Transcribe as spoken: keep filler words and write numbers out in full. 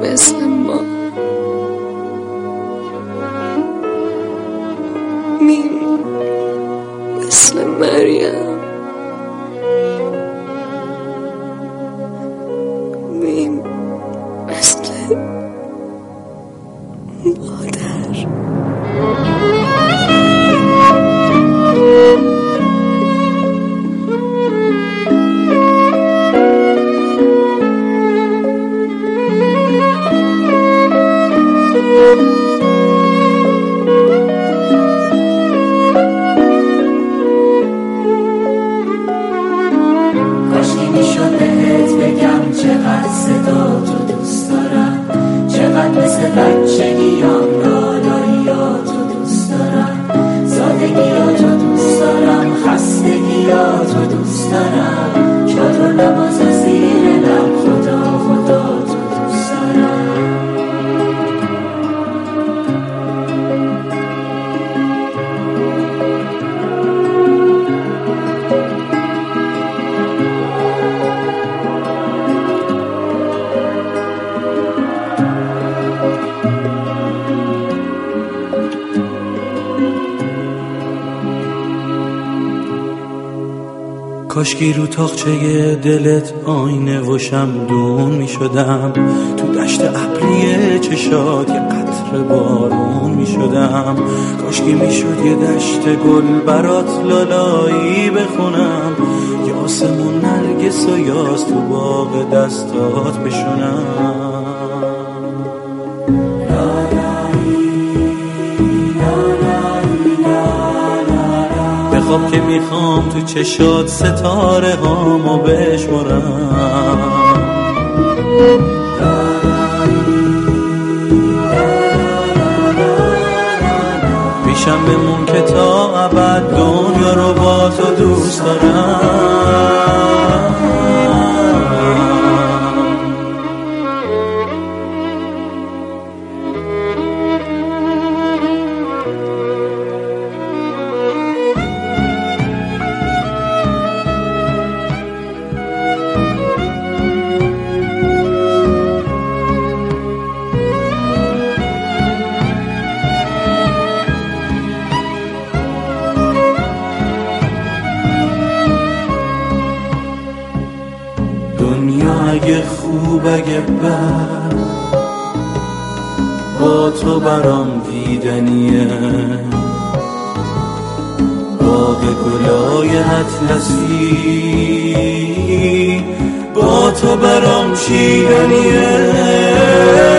مثل ما. میم مثل مریم، میم مثل مادر. کاشکی میشد بهت بگم چقدر صدا تو دوست دارم، چقدر مثل بچگیام لالاییاتو دوست دارم، سادگیاتو دوست دارم، خستگیاتو دوست دارم، چادر نماز و زیر لب خدا خدا تو دوست دارم. کاشکی رو تاقچه دلت آینه و شمدون می شدم، تو دشت ابری چشات یه قطره بارون می شدم. کاشکی می شد یه دشت گل برات لالایی بخونم، یه آسمون نرگس و یاس تو باغ دستات بشونم. خواب که میخوام تو چشات ستاره هامو بشمرم، پیشم بمون که تا ابد دنیا رو با تو دوست دارم. دنیا اگه خوب اگه بد با تو برام دیدنیه، باغ گلای اطلسی با تو برام چیدنیه.